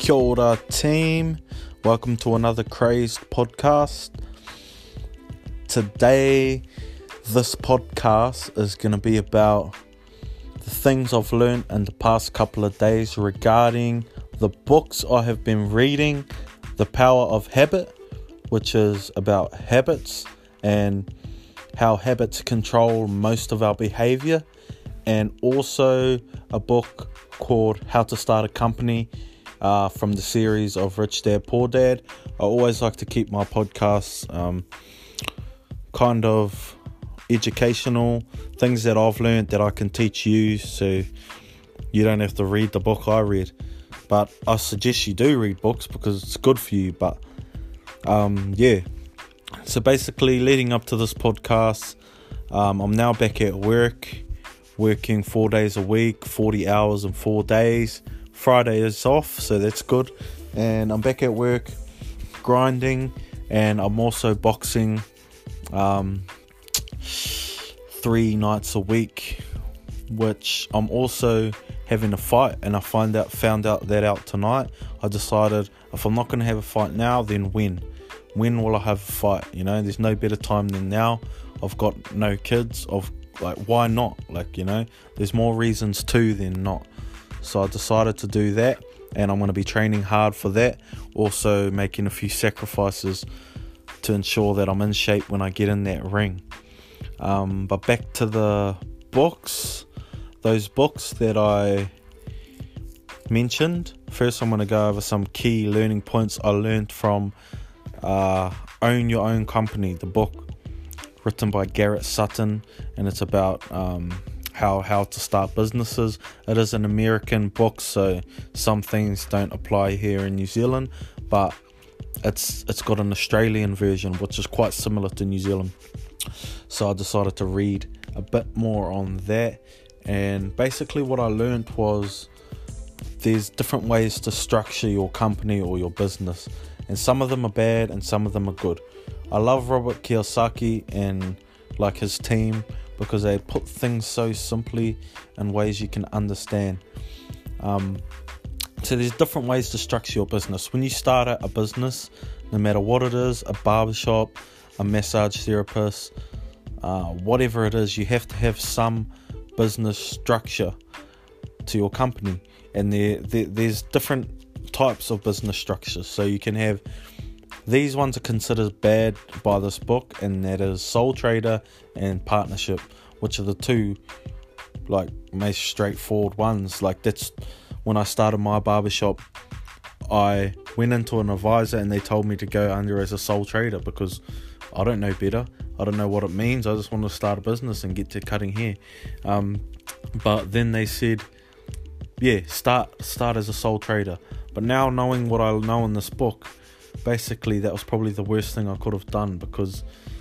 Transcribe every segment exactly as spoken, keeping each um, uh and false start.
Kia ora team, welcome to another Crazed podcast. Today, this podcast is going to be about the things I've learned in the past couple of days regarding the books I have been reading. The Power of Habit, which is about habits and how habits control most of our behavior, and also a book called How to Start a Company uh, from the series of Rich Dad Poor Dad. I always like to keep my podcasts um, kind of educational, things that I've learned that I can teach you, so you don't have to read the book I read. But I suggest you do read books because it's good for you. But um, yeah, so basically leading up to this podcast, um, I'm now back at work, working four days a week, forty hours in four days. Friday is off, so that's good. And I'm back at work, grinding, and I'm also boxing um, three nights a week, which I'm also having a fight, and I find out found out that out tonight. I decided if I'm not going to have a fight now, then when? When will I have a fight? You know, there's no better time than now. I've got no kids. I've like, why not? Like, you know, there's more reasons to than not. So I decided to do that, and I'm going to be training hard for that. Also making a few sacrifices to ensure that I'm in shape when I get in that ring. Um, but back to the books. Those books that I mentioned. First, I'm going to go over some key learning points I learned from uh, Own Your Own Company, the book written by Garrett Sutton, and it's about um, how how to start businesses. It is an American book, so some things don't apply here in New Zealand, but it's it's got an Australian version which is quite similar to New Zealand. So I decided to read a bit more on that. And basically what I learned was there's different ways to structure your company or your business. And some of them are bad and some of them are good. I love Robert Kiyosaki and like his team because they put things so simply in ways you can understand. Um, so there's different ways to structure your business. When you start a business, no matter what it is, a barbershop, a massage therapist, uh, whatever it is, you have to have some business structure to your company, and there, there there's different types of business structures. So you can have, these ones are considered bad by this book, and that is sole trader and partnership, which are the two like most straightforward ones. Like that's when I started my barbershop, I went into an advisor and they told me to go under as a sole trader because I don't know better. I don't know what it means. I just want to start a business and get to cutting hair. Um, but then they said, yeah, start start as a sole trader. But now knowing what I know in this book, basically that was probably the worst thing I could have done because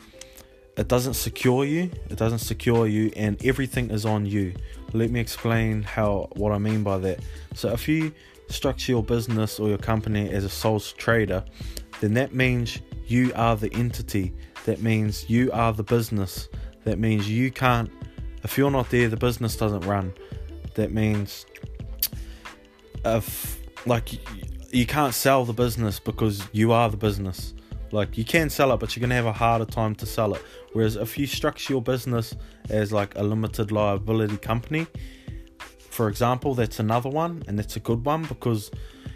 it doesn't secure you. It doesn't secure you and everything is on you. Let me explain how what I mean by that. So if you structure your business or your company as a sole trader, then that means you are the entity. That means you are the business. That means you can't, if you're not there, the business doesn't run. That means if, like, you can't sell the business because you are the business. Like, you can sell it, but you're going to have a harder time to sell it. Whereas if you structure your business as like a limited liability company, for example, that's another one, and that's a good one because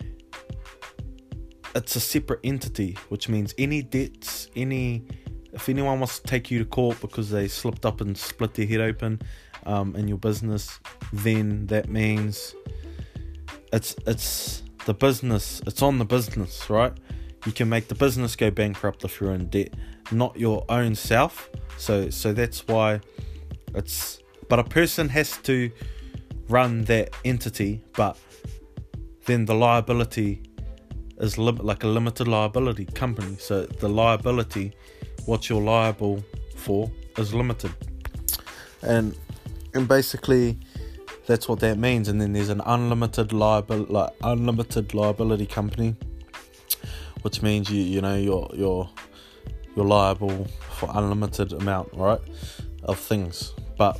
it's a separate entity, which means any debts, any if anyone wants to take you to court because they slipped up and split their head open um, in your business, then that means it's it's the business, it's on the business, right? You can make the business go bankrupt if you're in debt, not your own self. So so that's why it's, but a person has to run that entity, but then the liability is lim- like a limited liability company. So the liability, what you're liable for, is limited, and and basically that's what that means. And then there's an unlimited liability, like unlimited liability company, which means you you know you're you're you're liable for unlimited amount, right, of things. But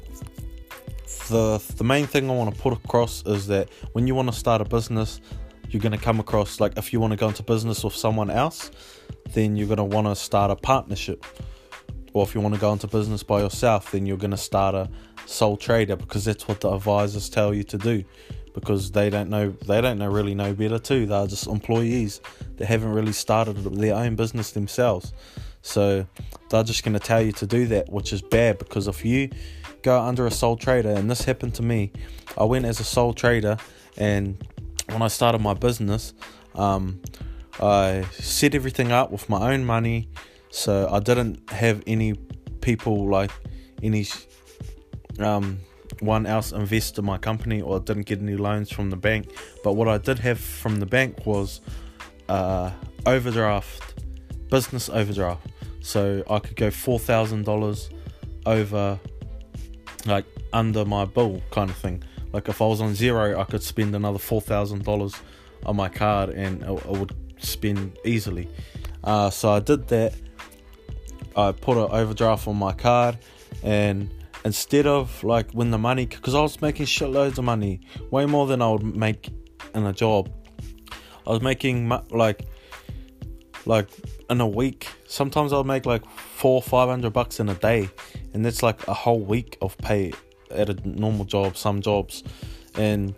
the the main thing I want to put across is that when you want to start a business, you're going to come across, like if you want to go into business with someone else, then you're going to want to start a partnership. Or if you want to go into business by yourself, then you're going to start a sole trader, because that's what the advisors tell you to do, because they don't know they don't know really know better too. They're just employees that haven't really started their own business themselves. So they're just going to tell you to do that, which is bad, because if you go under a sole trader, and this happened to me, I went as a sole trader, and when I started my business, um, I set everything up with my own money. So I didn't have any people, like any um, one else invest in my company, or I didn't get any loans from the bank. But what I did have from the bank was uh, overdraft, business overdraft. So I could go four thousand dollars over, like under my bill kind of thing. Like if I was on zero, I could spend another four thousand dollars on my card, and I, I would spend easily. Uh, so I did that. I put an overdraft on my card, and instead of like when the money, because I was making shitloads of money, way more than I would make in a job. I was making like like in a week, sometimes I'll make like four five hundred bucks in a day, and that's like a whole week of pay at a normal job, some jobs. And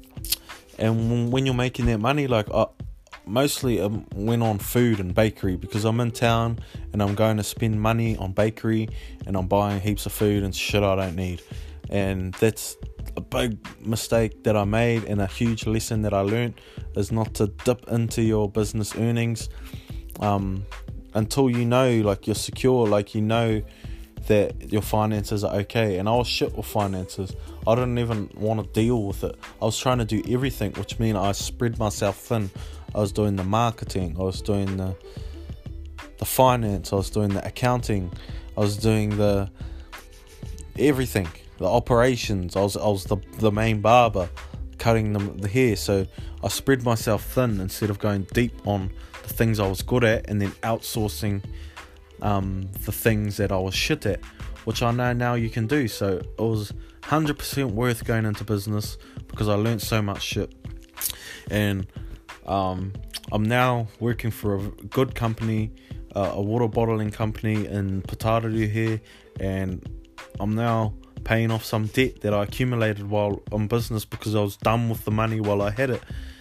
and when you're making that money, like I mostly I went on food and bakery, because I'm in town and I'm going to spend money on bakery, and I'm buying heaps of food and shit I don't need. And that's a big mistake that I made, and a huge lesson that I learned is not to dip into your business earnings um, until you know, like, you're secure, like you know that your finances are okay. And I was shit with finances. I didn't even want to deal with it. I was trying to do everything, which means I spread myself thin. I was doing the marketing, I was doing the the finance, I was doing the accounting, I was doing the everything, the operations. I was I was the the main barber, cutting the, the hair. So I spread myself thin instead of going deep on the things I was good at, and then outsourcing um, the things that I was shit at, which I know now you can do. So it was one hundred percent worth going into business, because I learned so much shit. And um, I'm now working for a good company, uh, a water bottling company in Putaruru here, and I'm now paying off some debt that I accumulated while on business, because I was done with the money while I had it.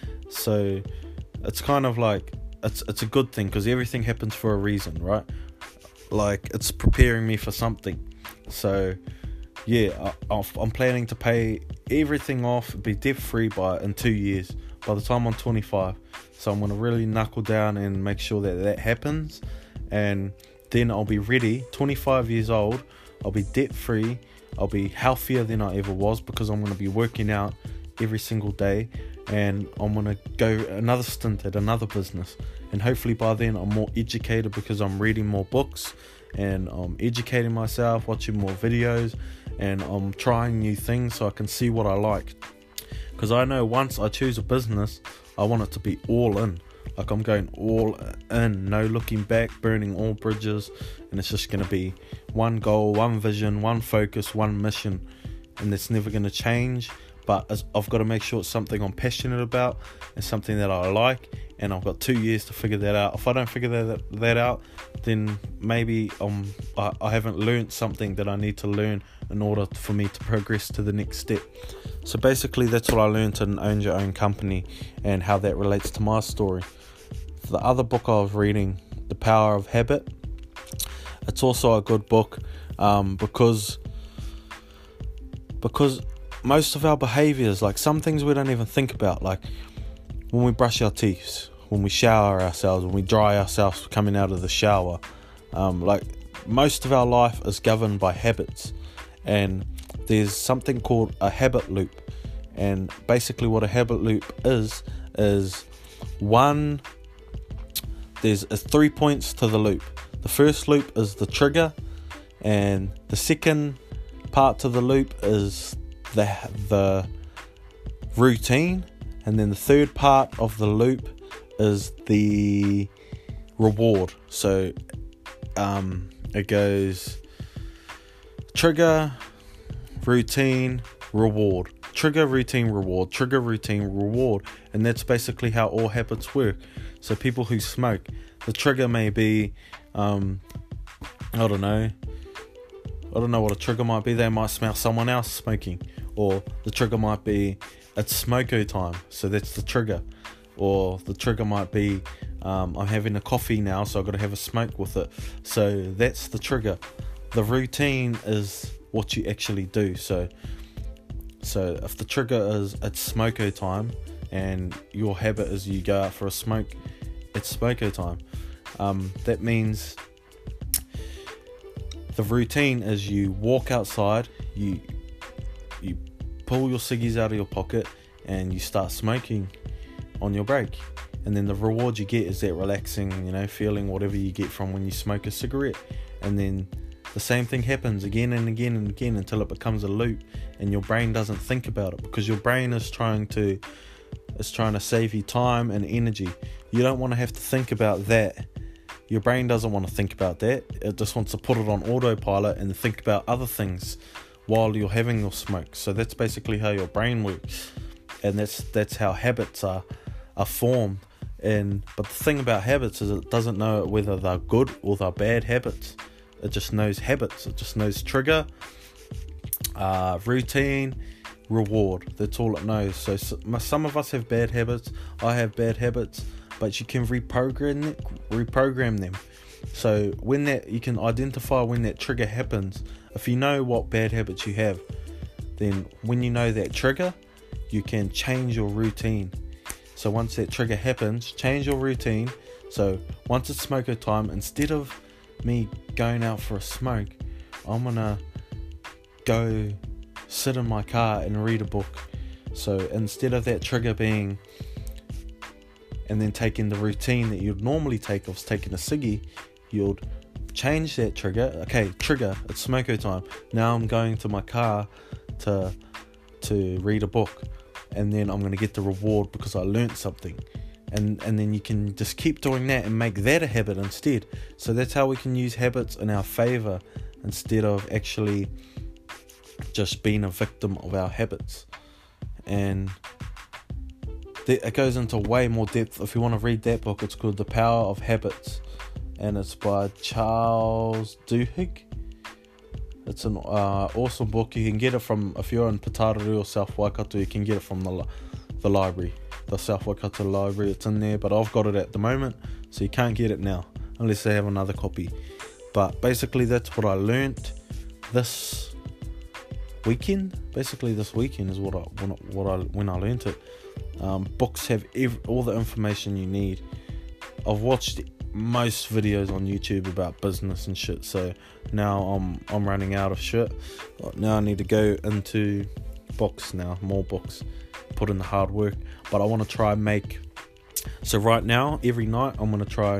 So it's kind of like, it's it's a good thing, because everything happens for a reason, right? Like, it's preparing me for something. So yeah, I, I'm planning to pay everything off, be debt free by in two years, by the time I'm twenty-five. So I'm going to really knuckle down and make sure that that happens, and then I'll be ready. Twenty-five years old, I'll be debt free, I'll be healthier than I ever was, because I'm going to be working out every single day, and I'm going to go another stint at another business. And hopefully by then I'm more educated, because I'm reading more books, and I'm educating myself, watching more videos, and I'm trying new things so I can see what I like. Because I know once I choose a business, I want it to be all in. Like, I'm going all in, no looking back, burning all bridges, and it's just going to be one goal, one vision, one focus, one mission, and it's never going to change. But I've got to make sure it's something I'm passionate about, and something that I like, and I've got two years to figure that out. If I don't figure that that out, then maybe um, I, I haven't learned something that I need to learn in order for me to progress to the next step. So basically, that's what I learned in Own Your Own Company, and how that relates to my story. The other book I was reading, The Power of Habit, it's also a good book, um, because because most of our behaviors, like some things we don't even think about, like when we brush our teeth, when we shower ourselves, when we dry ourselves coming out of the shower, um, like most of our life is governed by habits. And there's something called a habit loop, and basically what a habit loop is is one there's uh, three points to the loop. The first loop is the trigger, and the second part to the loop is the the routine, and then the third part of the loop is the reward. So um, it goes trigger, routine, reward. trigger, routine, reward, trigger, routine, reward. And that's basically how all habits work. So people who smoke, the trigger may be, um, I don't know, I don't know what a trigger might be. They might smell someone else smoking. Or the trigger might be, it's smoko time, so that's the trigger. Or the trigger might be, um, I'm having a coffee now, so I've got to have a smoke with it. So that's the trigger. The routine is what you actually do. So so if the trigger is it's smoko time, and your habit is you go out for a smoke, it's smoko time. Um, that means the routine is you walk outside, you you pull your ciggies out of your pocket, and you start smoking on your break. And then the reward you get is that relaxing, you know, feeling, whatever you get from when you smoke a cigarette. And then the same thing happens again and again and again until it becomes a loop, and your brain doesn't think about it, because your brain is trying to is trying to save you time and energy. You don't want to have to think about that. Your brain doesn't want to think about that. It just wants to put it on autopilot and think about other things while you're having your smoke. So that's basically how your brain works, and that's that's how habits are are formed. And but the thing about habits is it doesn't know whether they're good or they're bad habits. It just knows habits. It just knows trigger, uh, routine, reward. That's all it knows. So some of us have bad habits. I have bad habits, but you can reprogram reprogram them. So when that, you can identify when that trigger happens. If you know what bad habits you have, then when you know that trigger, you can change your routine. So once that trigger happens, change your routine. So once it's smoko time, instead of me going out for a smoke, I'm gonna go sit in my car and read a book. So instead of that trigger being, and then taking the routine that you'd normally take of taking a ciggy, you'll change that trigger. Okay, trigger, it's smoko time. Now I'm going to my car to to read a book, and then I'm going to get the reward because I learnt something. And and then you can just keep doing that and make that a habit instead. So that's how we can use habits in our favor instead of actually just being a victim of our habits. And th- it goes into way more depth. If you want to read that book, it's called The Power of Habits, and it's by Charles Duhigg. It's an uh, awesome book. You can get it from, if you're in Pataru or South Waikato, you can get it from the the library, the South Waikato library. It's in there, but I've got it at the moment, so you can't get it now unless they have another copy. But basically, that's what I learnt this weekend. Basically, this weekend is what I when, what I when I learnt it. Um, books have every, all the information you need. I've watched most videos on YouTube about business and shit, so now I'm I'm running out of shit. Now I need to go into books now, more books, put in the hard work. But I want to try and make, so right now every night I'm going to try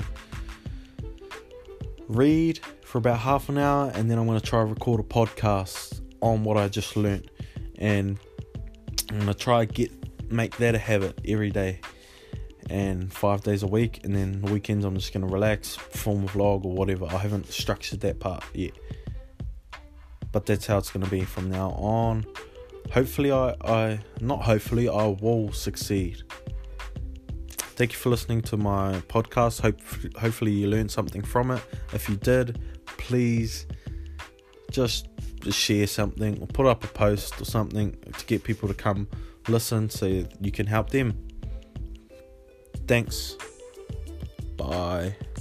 read for about half an hour, and then I'm going to try record a podcast on what I just learnt, and I'm going to try get make that a habit every day and five days a week. And then the weekends I'm just going to relax, film a vlog or whatever. I haven't structured that part yet, but that's how it's going to be from now on. Hopefully I, I not hopefully I will succeed. Thank you for listening to my podcast. Hope hopefully you learned something from it. If you did, please just, just share something or put up a post or something to get people to come listen so you can help them. Thanks. Bye.